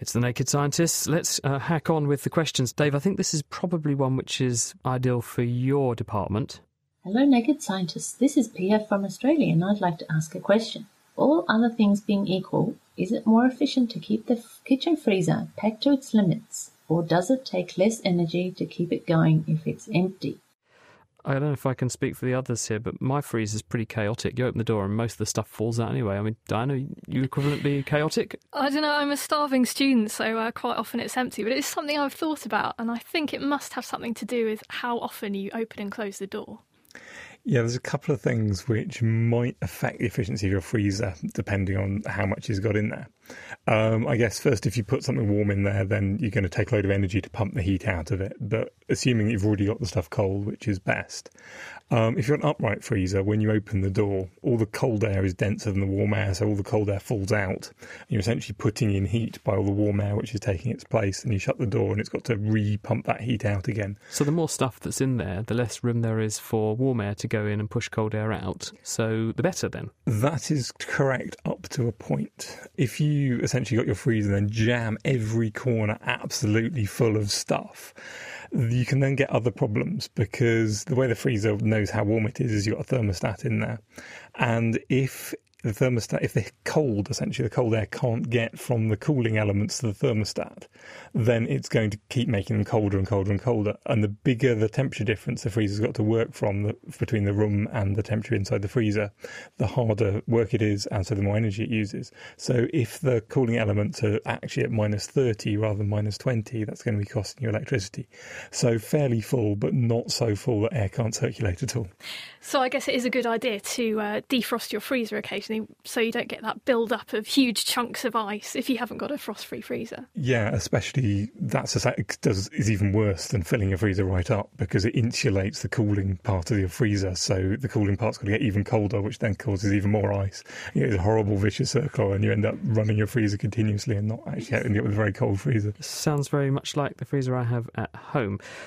It's the Naked Scientists. Let's hack on with the questions. Dave, I think this is probably one which is ideal for your department. Hello, Naked Scientists. This is Pia from Australia, and I'd like to ask a question. All other things being equal, is it more efficient to keep the kitchen freezer packed to its limits, or does it take less energy to keep it going if it's empty? I don't know if I can speak for the others here, but my freezer is pretty chaotic. You open the door and most of the stuff falls out anyway. I mean, Diana, you equivalently chaotic? I don't know, I'm a starving student, so quite often it's empty, but it's something I've thought about, and I think it must have something to do with how often you open and close the door. Yeah, there's a couple of things which might affect the efficiency of your freezer, depending on how much you've got in there. I guess first, if you put something warm in there, then you're going to take a load of energy to pump the heat out of it. But assuming you've already got the stuff cold, which is best, if you're an upright freezer, when you open the door, all the cold air is denser than the warm air, so all the cold air falls out. And you're essentially putting in heat by all the warm air which is taking its place, and you shut the door and it's got to re-pump that heat out again. So the more stuff that's in there, the less room there is for warm air to go in and push cold air out. So the better then. That is correct up to a point. If you essentially got your freezer and then jam every corner absolutely full of stuff, you can then get other problems, because the way the freezer knows how warm it is you've got a thermostat in there. And if the thermostat, if the cold, essentially the cold air can't get from the cooling elements to the thermostat, then it's going to keep making them colder and colder and colder. And the bigger the temperature difference the freezer's got to work from between the room and the temperature inside the freezer, the harder work it is, and so the more energy it uses. So if the cooling elements are actually at minus 30 rather than minus 20, that's going to be costing you electricity. So fairly full, but not so full that air can't circulate at all. So I guess it is a good idea to defrost your freezer occasionally, so you don't get that build-up of huge chunks of ice if you haven't got a frost-free freezer. Yeah, especially is even worse than filling your freezer right up, because it insulates the cooling part of your freezer, so the cooling part's going to get even colder, which then causes even more ice. It's a horrible vicious circle, and you end up running your freezer continuously and not actually ending up with a very cold freezer. Sounds very much like the freezer I have at home.